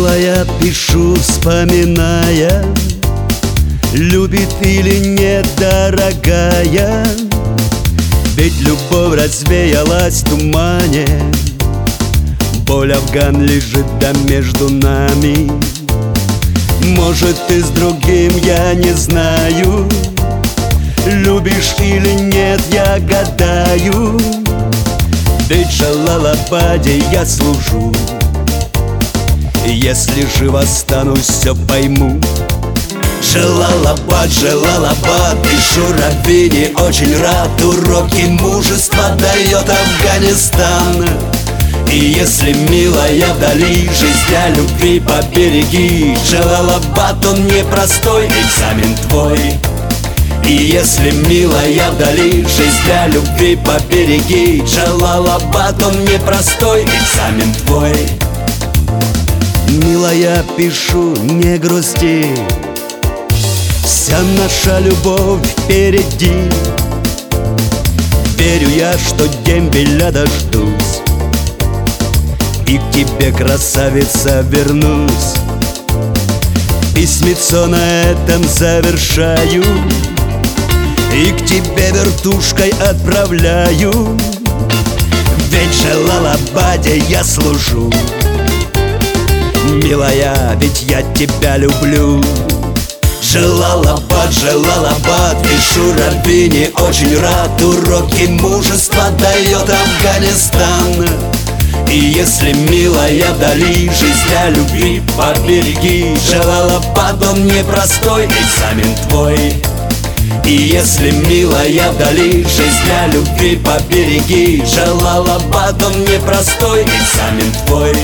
Милая, пишу, вспоминая, любит или нет, дорогая. Ведь любовь развеялась в тумане, боль афган лежит, да между нами. Может, ты с другим, я не знаю. Любишь или нет, я гадаю. Ведь в Джалалабаде я служу, если жив останусь, все пойму. Джалалабад, Джалалабад, пишу Равине, очень рад. Уроки мужества дает Афганистан. И если, милая, вдали, жизнь для любви побереги. Джалалабад, он непростой, экзамен твой. И если, милая, вдали, жизнь для любви побереги. Джалалабад, он непростой, экзамен твой. Милая, пишу, не грусти, вся наша любовь впереди. Верю я, что дембеля дождусь, и к тебе, красавица, вернусь. Письмецо на этом завершаю, и к тебе вертушкой отправляю. Ведь в Джалалабаде я служу, милая, ведь я тебя люблю. Джалалабад, Джалалабад, пишу Равине, очень рад. Уроки мужества дает Афганистан. И если, милая, вдали, жизнь для любви побереги. Джалалабад, он непростой, экзамен твой. И если, милая, вдали, жизнь для любви побереги. Джалалабад, он непростой, экзамен твой.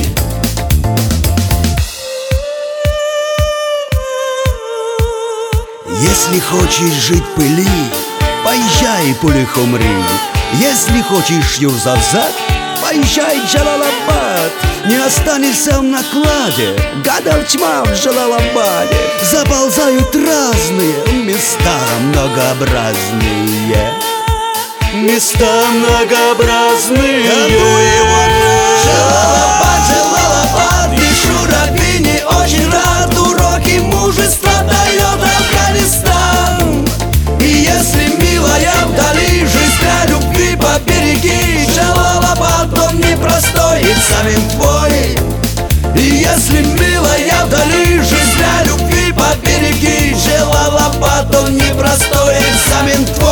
Если хочешь жить в пыли, поезжай, Пулихумри. Если хочешь юрзавзад, поезжай в Джалалабад. Не останешься в накладе, гадов тьма в Джалалабаде. Заползают разные места многообразные. Места многообразные. Джалалабад, Джалалабад, пишу Равине, очень рад. Уроки мужества дает Афганистан. И если, милая, вдали, жизнь для любви побереги. Джалалабад, он непростой, экзамен твой. И если, милая, вдали, жизнь для любви побереги. Джалалабад, он непростой, экзамен твой.